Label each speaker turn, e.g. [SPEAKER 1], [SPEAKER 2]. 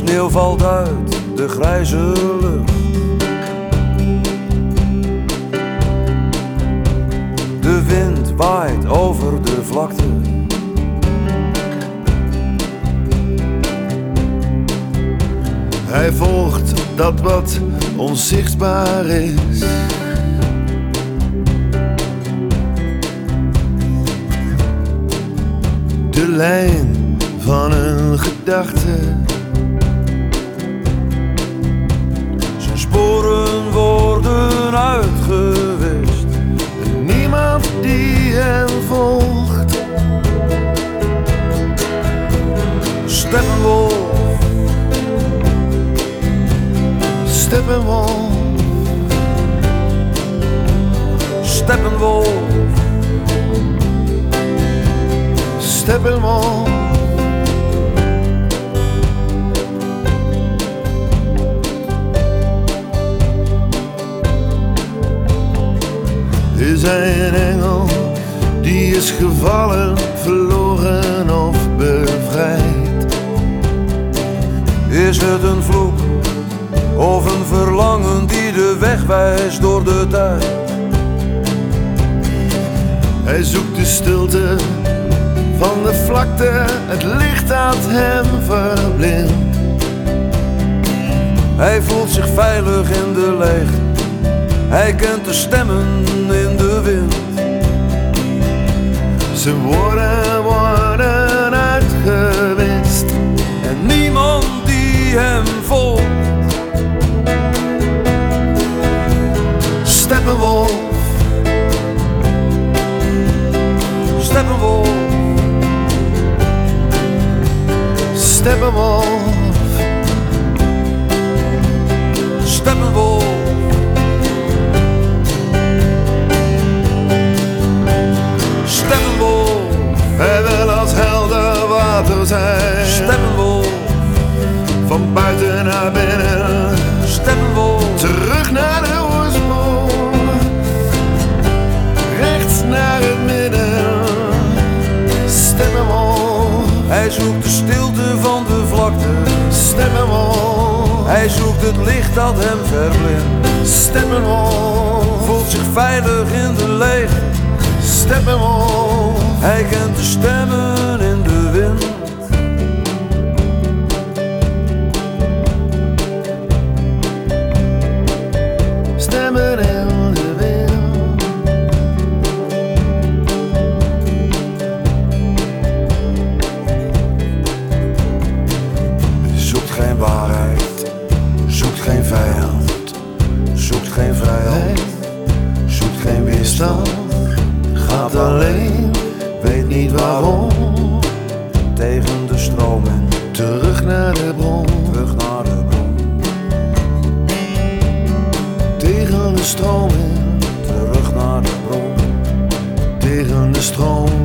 [SPEAKER 1] sneeuw valt uit de grijze lucht. De wind waait over de vlakte.
[SPEAKER 2] Hij volgt dat wat onzichtbaar is. De lijn van een gedachte.
[SPEAKER 1] Zijn sporen worden uitgewist.
[SPEAKER 2] En niemand die hem volgt.
[SPEAKER 1] Steppenwolf,
[SPEAKER 2] Steppenwolf,
[SPEAKER 1] Steppenwolf,
[SPEAKER 2] Steppenwolf. Is hij een engel die is gevallen, verloren of bevrijd?
[SPEAKER 1] Is het een vloek of een verlangen die de weg wijst door de tijd?
[SPEAKER 2] Hij zoekt de stilte van de vlakte, het licht dat hem verblindt.
[SPEAKER 1] Hij voelt zich veilig in de leegte. Hij kent de stemmen in de wind.
[SPEAKER 2] Zijn woorden worden uitgewist.
[SPEAKER 1] En niemand die hem volgt.
[SPEAKER 2] Steppenwolf,
[SPEAKER 1] Steppenwolf,
[SPEAKER 2] Steppenwolf,
[SPEAKER 1] Steppenwolf, Steppenwolf,
[SPEAKER 2] hij wil als helder water zijn.
[SPEAKER 1] Steppenwolf,
[SPEAKER 2] Van buiten naar binnen,
[SPEAKER 1] Steppenwolf,
[SPEAKER 2] terug naar de oorsprong, rechts naar het midden. Steppenwolf,
[SPEAKER 1] hij zoekt de stilte van de vlakte.
[SPEAKER 2] Steppenwolf,
[SPEAKER 1] Hij zoekt het licht dat hem verblindt.
[SPEAKER 2] Steppenwolf,
[SPEAKER 1] Voelt zich veilig in de leegte.
[SPEAKER 2] Steppenwolf.
[SPEAKER 1] Hij kent de stemmen in de wind.
[SPEAKER 2] Stemmen in de wind.
[SPEAKER 1] Zoekt geen waarheid, zoekt geen vijand, zoekt geen vrijheid, zoekt geen weerstand.
[SPEAKER 2] Gaat alleen, weet niet waarom.
[SPEAKER 1] Tegen de stroom en
[SPEAKER 2] Terug naar de bron,
[SPEAKER 1] terug naar de bron.
[SPEAKER 2] tegen de stroom in.
[SPEAKER 1] Terug naar de bron.
[SPEAKER 2] Tegen de stroom